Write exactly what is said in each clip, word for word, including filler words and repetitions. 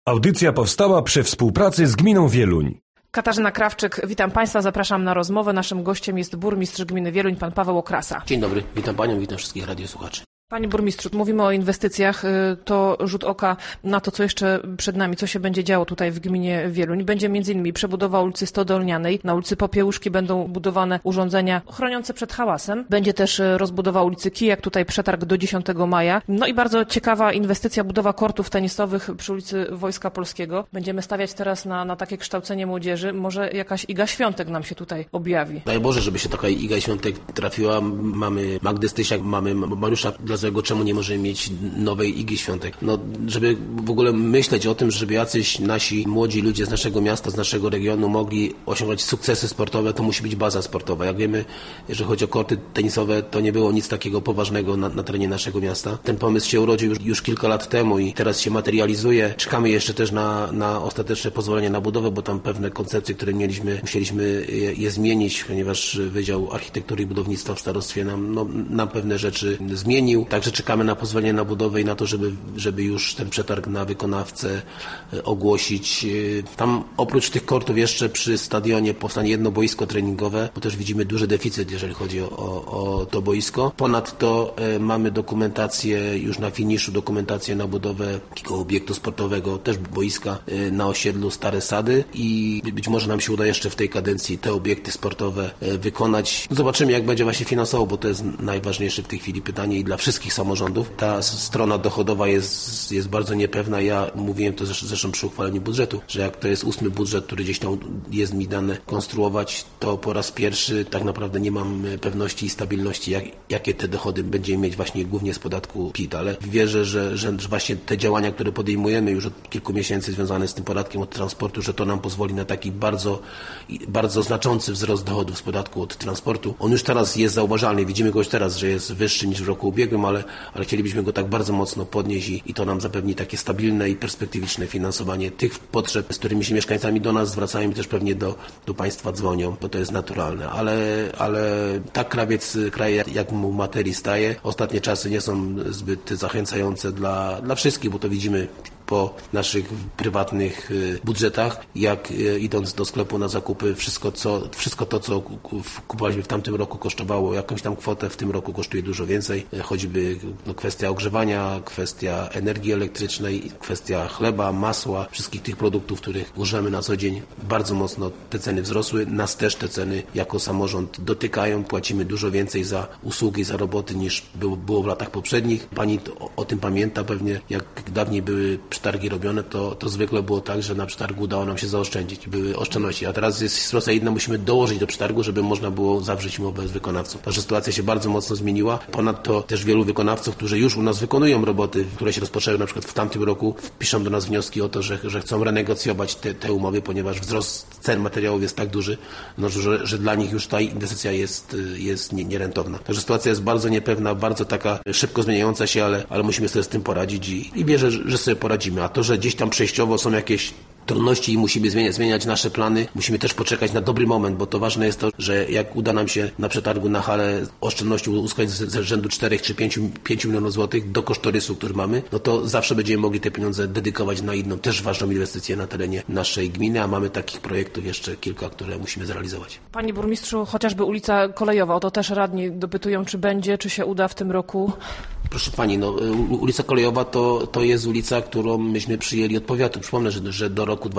Audycja powstała przy współpracy z Gminą Wieluń. Katarzyna Krawczyk, witam Państwa, zapraszam na rozmowę. Naszym gościem jest burmistrz gminy Wieluń, pan Paweł Okrasa. Dzień dobry, witam Panią, witam wszystkich radiosłuchaczy. Panie burmistrzu, mówimy o inwestycjach, to rzut oka na to, co jeszcze przed nami, co się będzie działo tutaj w gminie Wieluń. Będzie m.in. przebudowa ulicy Stodolnianej, na ulicy Popiełuszki będą budowane urządzenia chroniące przed hałasem. Będzie też rozbudowa ulicy Kijak, tutaj przetarg do dziesiątego maja. No i bardzo ciekawa inwestycja, budowa kortów tenisowych przy ulicy Wojska Polskiego. Będziemy stawiać teraz na, na takie kształcenie młodzieży. Może jakaś Iga Świątek nam się tutaj objawi. Daj Boże, żeby się taka Iga Świątek trafiła. Mamy Magdę Stysiak, mamy Mariusza Blazego, czemu nie możemy mieć nowej Igi Świątek? No, żeby w ogóle myśleć o tym, żeby jacyś nasi młodzi ludzie z naszego miasta, z naszego regionu mogli osiągać sukcesy sportowe, to musi być baza sportowa. Jak wiemy, jeżeli chodzi o korty tenisowe, to nie było nic takiego poważnego na, na terenie naszego miasta. Ten pomysł się urodził już, już kilka lat temu i teraz się materializuje. Czekamy jeszcze też na, na ostateczne pozwolenie na budowę, bo tam pewne koncepcje, które mieliśmy, musieliśmy je, je zmienić, ponieważ Wydział Architektury i Budownictwa w starostwie nam, no, nam pewne rzeczy zmienił. Także czekamy na pozwolenie na budowę i na to, żeby, żeby już ten przetarg na wykonawcę ogłosić. Tam oprócz tych kortów jeszcze przy stadionie powstanie jedno boisko treningowe, bo też widzimy duży deficyt, jeżeli chodzi o, o, o to boisko. Ponadto e, mamy dokumentację, już na finiszu dokumentację na budowę takiego obiektu sportowego, też boiska e, na osiedlu Stare Sady i być może nam się uda jeszcze w tej kadencji te obiekty sportowe e, wykonać. Zobaczymy, jak będzie właśnie finansowo, bo to jest najważniejsze w tej chwili pytanie i dla wszystkich samorządów. Ta strona dochodowa jest, jest bardzo niepewna. Ja mówiłem to zresztą przy uchwaleniu budżetu, że jak to jest ósmy budżet, który gdzieś tam jest mi dane konstruować, to po raz pierwszy tak naprawdę nie mam pewności i stabilności, jak, jakie te dochody będziemy mieć właśnie głównie z podatku P I T, ale wierzę, że, że właśnie te działania, które podejmujemy już od kilku miesięcy związane z tym podatkiem od transportu, że to nam pozwoli na taki bardzo, bardzo znaczący wzrost dochodów z podatku od transportu. On już teraz jest zauważalny, widzimy go już teraz, że jest wyższy niż w roku ubiegłym, ale, ale chcielibyśmy go tak bardzo mocno podnieść i, i to nam zapewni takie stabilne i perspektywiczne finansowanie tych potrzeb, z którymi się mieszkańcami do nas zwracają i też pewnie do, do Państwa dzwonią, bo to jest naturalne, ale, ale tak krawiec kraj jak mu materii staje. Ostatnie czasy nie są zbyt zachęcające dla, dla wszystkich, bo to widzimy po naszych prywatnych budżetach, jak idąc do sklepu na zakupy, wszystko, co, wszystko to, co kupowaliśmy w tamtym roku kosztowało jakąś tam kwotę, w tym roku kosztuje dużo więcej. Choćby no, kwestia ogrzewania, kwestia energii elektrycznej, kwestia chleba, masła, wszystkich tych produktów, których używamy na co dzień. Bardzo mocno te ceny wzrosły. Nas też te ceny jako samorząd dotykają. Płacimy dużo więcej za usługi, za roboty niż było, było w latach poprzednich. Pani o, o tym pamięta pewnie, jak dawniej były przetargi robione, to, to zwykle było tak, że na przetargu udało nam się zaoszczędzić. Były oszczędności, a teraz jest sytuacja inna, musimy dołożyć do przetargu, żeby można było zawrzeć umowę z wykonawcą. Także sytuacja się bardzo mocno zmieniła. Ponadto też wielu wykonawców, którzy już u nas wykonują roboty, które się rozpoczęły na przykład w tamtym roku, piszą do nas wnioski o to, że, że chcą renegocjować te, te umowy, ponieważ wzrost cen materiałów jest tak duży, no, że, że dla nich już ta inwestycja jest, jest nie, nierentowna. Także sytuacja jest bardzo niepewna, bardzo taka szybko zmieniająca się, ale, ale musimy sobie z tym poradzić i, i wierzę, że sobie poradzimy. A to, że gdzieś tam przejściowo są jakieś trudności i musimy zmieniać, zmieniać nasze plany, musimy też poczekać na dobry moment, bo to ważne jest to, że jak uda nam się na przetargu na halę oszczędności uzyskać ze rzędu czterech czy pięciu milionów złotych do kosztorysu, który mamy, no to zawsze będziemy mogli te pieniądze dedykować na inną, też ważną inwestycję na terenie naszej gminy, a mamy takich projektów jeszcze kilka, które musimy zrealizować. Panie burmistrzu, chociażby ulica Kolejowa, o to też radni dopytują, czy będzie, czy się uda w tym roku? Proszę Pani, no, ulica Kolejowa to, to jest ulica, którą myśmy przyjęli od powiatu. Przypomnę, że, że do roku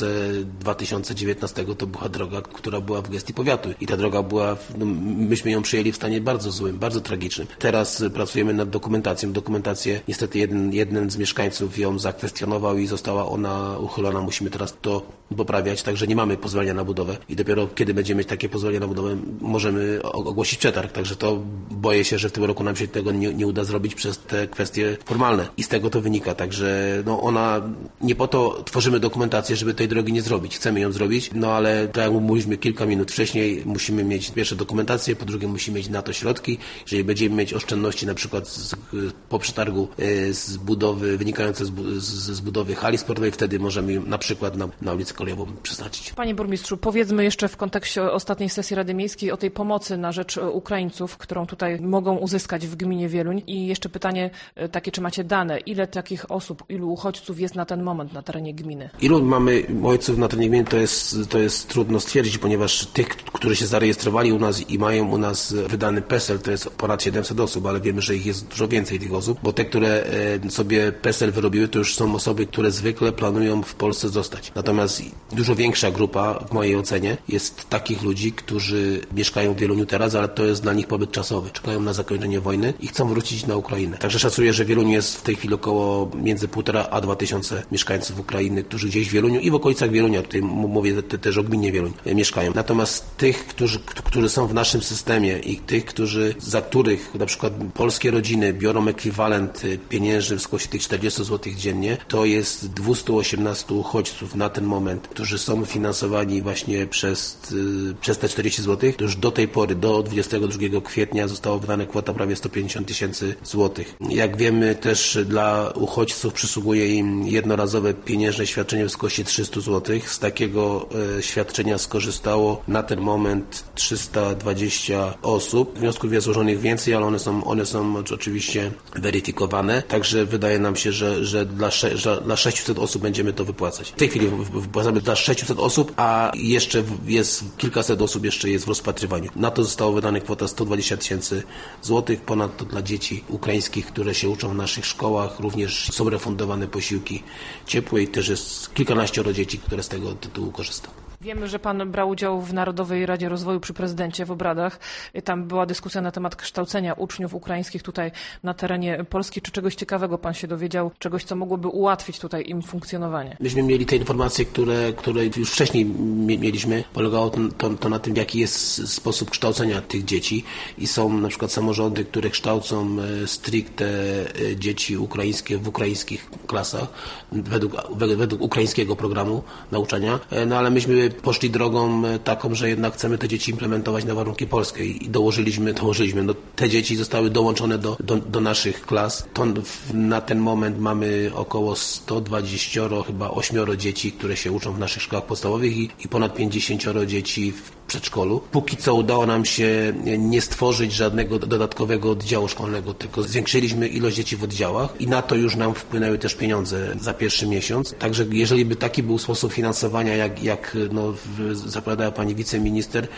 dwa tysiące dziewiętnastego to była droga, która była w gestii powiatu i ta droga była, no, myśmy ją przyjęli w stanie bardzo złym, bardzo tragicznym. Teraz pracujemy nad dokumentacją. Dokumentację niestety jeden, jeden z mieszkańców ją zakwestionował i została ona uchylona. Musimy teraz to poprawiać, także nie mamy pozwolenia na budowę i dopiero kiedy będziemy mieć takie pozwolenie na budowę, możemy ogłosić przetarg. Także to boję się, że w tym roku nam się tego nie, nie uda zrobić przez te kwestie formalne i z tego to wynika. Także no, ona, nie po to tworzymy dokumentację, dokumentację, żeby tej drogi nie zrobić. Chcemy ją zrobić, no ale tak jak mówiliśmy kilka minut wcześniej, musimy mieć pierwsze dokumentację, po drugie musimy mieć na to środki. Jeżeli będziemy mieć oszczędności na przykład z, po przetargu z budowy, wynikające z, z, z budowy hali sportowej, wtedy możemy na przykład na, na ulicę Kolejową przeznaczyć. Panie burmistrzu, powiedzmy jeszcze w kontekście ostatniej sesji Rady Miejskiej o tej pomocy na rzecz Ukraińców, którą tutaj mogą uzyskać w gminie Wieluń. I jeszcze pytanie takie, czy macie dane, ile takich osób, ilu uchodźców jest na ten moment na terenie gminy? Ilu mamy uchodźców na terenie gminy, to jest, to jest trudno stwierdzić, ponieważ tych, którzy się zarejestrowali u nas i mają u nas wydany PESEL, to jest ponad siedemset osób, ale wiemy, że ich jest dużo więcej tych osób, bo te, które sobie PESEL wyrobiły, to już są osoby, które zwykle planują w Polsce zostać. Natomiast dużo większa grupa, w mojej ocenie, jest takich ludzi, którzy mieszkają w Wieluniu teraz, ale to jest dla nich pobyt czasowy. Czekają na zakończenie wojny i chcą wrócić na Ukrainę. Także szacuję, że w Wieluniu jest w tej chwili około między półtora a dwa tysiące mieszkańców Ukrainy, którzy gdzieś w Wieluniu i w okolicach Wielunia, tutaj mówię te, też o gminie Wieluń, mieszkają. Natomiast tych, którzy, którzy są w naszym systemie i tych, którzy, za których na przykład polskie rodziny biorą ekwiwalent pieniężny w skłosie tych czterdziestu złotych dziennie, to jest dwieście osiemnaście uchodźców na ten moment, którzy są finansowani właśnie przez, przez te czterdzieści złotych. To już do tej pory, do dwudziestego drugiego kwietnia została wydana kwota prawie sto pięćdziesiąt tysięcy złotych. Jak wiemy, też dla uchodźców przysługuje im jednorazowe pieniężne świadczenie w skłosie trzysta złotych. Z takiego e, świadczenia skorzystało na ten moment trzysta dwadzieścia osób. Wniosków jest złożonych więcej, ale one są, one są oczywiście weryfikowane. Także wydaje nam się, że, że, dla, sze, że dla sześciuset osób będziemy to wypłacać. W tej chwili wypłacamy dla sześciuset osób, a jeszcze jest kilkaset osób jeszcze jest w rozpatrywaniu. Na to zostało wydane kwota sto dwadzieścia tysięcy złotych. Ponadto dla dzieci ukraińskich, które się uczą w naszych szkołach, również są refundowane posiłki ciepłe i też jest kilkanaścioro dzieci, które z tego tytułu korzysta. Wiemy, że pan brał udział w Narodowej Radzie Rozwoju przy prezydencie w obradach. Tam była dyskusja na temat kształcenia uczniów ukraińskich tutaj na terenie Polski. Czy czegoś ciekawego pan się dowiedział? Czegoś, co mogłoby ułatwić tutaj im funkcjonowanie? Myśmy mieli te informacje, które, które już wcześniej mieliśmy. Polegało to, to na tym, w jaki jest sposób kształcenia tych dzieci. I są na przykład samorządy, które kształcą stricte dzieci ukraińskie w ukraińskich klasach według, według ukraińskiego programu nauczania. No ale myśmy poszli drogą taką, że jednak chcemy te dzieci implementować na warunki polskie i dołożyliśmy, dołożyliśmy. No, te dzieci zostały dołączone do, do, do naszych klas. To na ten moment mamy około sto dwadzieścia, chyba ośmioro dzieci, które się uczą w naszych szkołach podstawowych i, i ponad pięćdziesięcioro dzieci w przedszkolu. Póki co udało nam się nie stworzyć żadnego dodatkowego oddziału szkolnego, tylko zwiększyliśmy ilość dzieci w oddziałach i na to już nam wpłynęły też pieniądze za pierwszy miesiąc. Także jeżeli by taki był sposób finansowania, jak, jak no, zapowiadała pani wiceminister,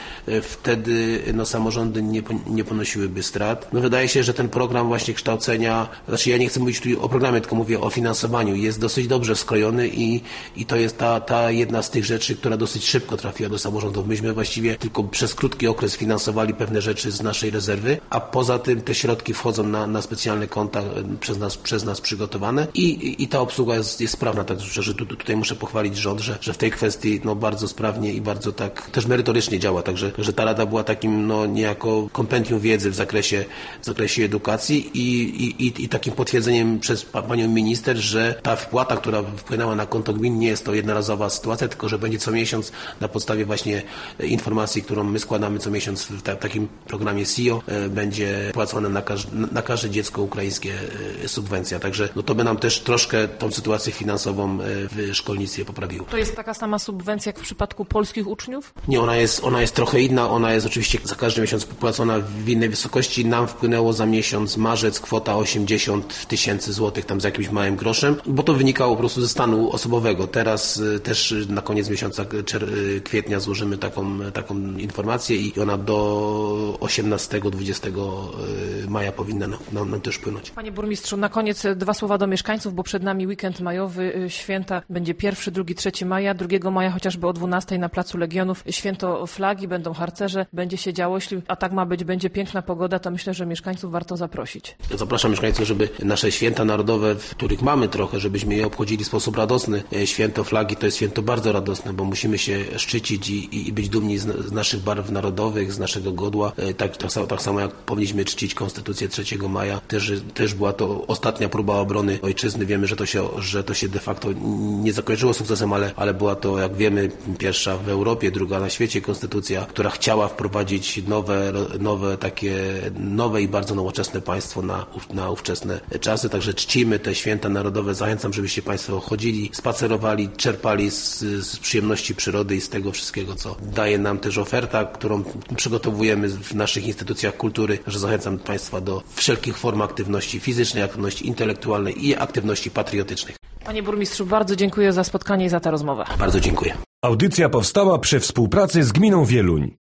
wtedy no, samorządy nie, nie ponosiłyby strat. No, wydaje się, że ten program właśnie kształcenia, znaczy ja nie chcę mówić tu o programie, tylko mówię o finansowaniu, jest dosyć dobrze skrojony i, i to jest ta, ta jedna z tych rzeczy, która dosyć szybko trafiła do samorządów. Myśmy właściwie tylko przez krótki okres finansowali pewne rzeczy z naszej rezerwy, a poza tym te środki wchodzą na, na specjalne konta przez nas, przez nas przygotowane i, i, i ta obsługa jest, jest sprawna, także że tu, tutaj muszę pochwalić rząd, że, że w tej kwestii no, bardzo sprawnie i bardzo tak też merytorycznie działa, także że ta rada była takim no, niejako kompendium wiedzy w zakresie, w zakresie edukacji i, i, i, i takim potwierdzeniem przez panią minister, że ta wpłata, która wpłynęła na konto gmin, nie jest to jednorazowa sytuacja, tylko że będzie co miesiąc na podstawie właśnie informacji, którą my składamy co miesiąc w ta, takim programie S I O, e, będzie płacone na, każ, na każde dziecko ukraińskie e, subwencja. Także no, to by nam też troszkę tą sytuację finansową e, w szkolnictwie poprawiło. To jest taka sama subwencja jak w przypadku polskich uczniów? Nie, ona jest, ona jest trochę inna. Ona jest oczywiście za każdy miesiąc płacona w innej wysokości. Nam wpłynęło za miesiąc marzec kwota osiemdziesiąt tysięcy złotych, tam z jakimś małym groszem, bo to wynikało po prostu ze stanu osobowego. Teraz e, też na koniec miesiąca czer- kwietnia złożymy taką taką informację i ona do osiemnastego dwudziestego maja powinna nam, nam, nam też płynąć. Panie burmistrzu, na koniec dwa słowa do mieszkańców, bo przed nami weekend majowy, święta będzie pierwszy, drugi, trzeci maja, drugiego maja chociażby o dwunastej na Placu Legionów, święto flagi, będą harcerze, będzie się działo, jeśli a tak ma być, będzie piękna pogoda, to myślę, że mieszkańców warto zaprosić. Zapraszam mieszkańców, żeby nasze święta narodowe, w których mamy trochę, żebyśmy je obchodzili w sposób radosny. Święto flagi to jest święto bardzo radosne, bo musimy się szczycić i, i być dumni z z, z naszych barw narodowych, z naszego godła, tak, tak, samo, tak samo jak powinniśmy czcić Konstytucję trzeciego maja. Też, też była to ostatnia próba obrony ojczyzny. Wiemy, że to się, że to się de facto nie zakończyło sukcesem, ale, ale była to, jak wiemy, pierwsza w Europie, druga na świecie konstytucja, która chciała wprowadzić nowe, nowe takie, nowe i bardzo nowoczesne państwo na, na ówczesne czasy. Także czcimy te święta narodowe. Zachęcam, żebyście Państwo chodzili, spacerowali, czerpali z, z przyjemności przyrody i z tego wszystkiego, co daje nam też oferta, którą przygotowujemy w naszych instytucjach kultury. Że zachęcam Państwa do wszelkich form aktywności fizycznej, aktywności intelektualnej i aktywności patriotycznych. Panie burmistrzu, bardzo dziękuję za spotkanie i za tę rozmowę. Bardzo dziękuję. Audycja powstała przy współpracy z Gminą Wieluń.